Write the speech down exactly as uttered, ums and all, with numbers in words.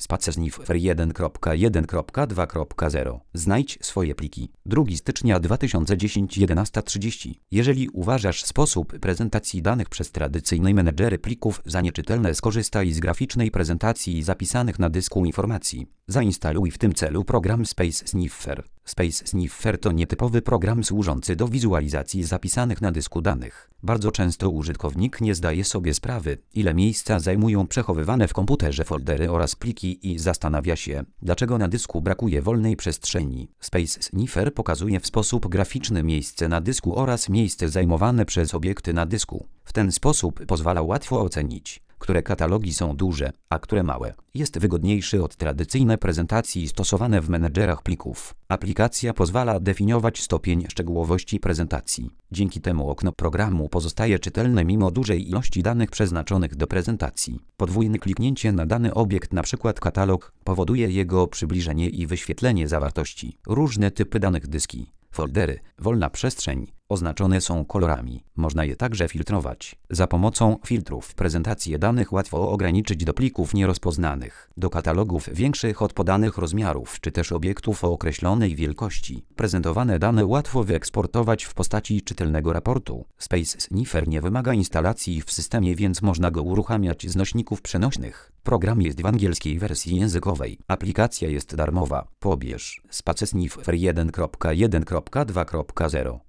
Spacesniffer jeden kropka jeden kropka dwa kropka zero. Znajdź swoje pliki. drugiego stycznia dwa tysiące dziesiątego jedenasta trzydzieści. Jeżeli uważasz sposób prezentacji danych przez tradycyjne menedżery plików za nieczytelne, skorzystaj z graficznej prezentacji zapisanych na dysku informacji. Zainstaluj w tym celu program Space Sniffer. Space Sniffer to nietypowy program służący do wizualizacji zapisanych na dysku danych. Bardzo często użytkownik nie zdaje sobie sprawy, ile miejsca zajmują przechowywane w komputerze foldery oraz pliki i zastanawia się, dlaczego na dysku brakuje wolnej przestrzeni. Space Sniffer pokazuje w sposób graficzny miejsce na dysku oraz miejsce zajmowane przez obiekty na dysku. W ten sposób pozwala łatwo ocenić, które katalogi są duże, a które małe. Jest wygodniejszy od tradycyjnej prezentacji stosowane w menedżerach plików. Aplikacja pozwala definiować stopień szczegółowości prezentacji. Dzięki temu okno programu pozostaje czytelne mimo dużej ilości danych przeznaczonych do prezentacji. Podwójne kliknięcie na dany obiekt, np. katalog, powoduje jego przybliżenie i wyświetlenie zawartości. Różne typy danych: dyski, foldery, wolna przestrzeń, oznaczone są kolorami. Można je także filtrować. Za pomocą filtrów prezentację danych łatwo ograniczyć do plików nierozpoznanych, do katalogów większych od podanych rozmiarów, czy też obiektów o określonej wielkości. Prezentowane dane łatwo wyeksportować w postaci czytelnego raportu. Space Sniffer nie wymaga instalacji w systemie, więc można go uruchamiać z nośników przenośnych. Program jest w angielskiej wersji językowej. Aplikacja jest darmowa. Pobierz Spacesniffer jeden kropka jeden kropka dwa kropka zero.